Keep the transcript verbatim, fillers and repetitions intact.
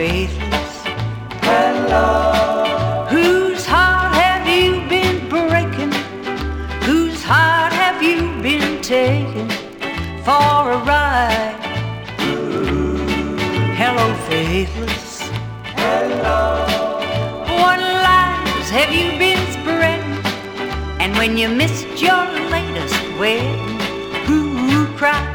faithless. Hello. Whose heart have you been breaking? Whose heart have you been taking for a ride? Hello, faithless. Hello. What lies have you been spreading? And when you missed your latest wedding, who cried?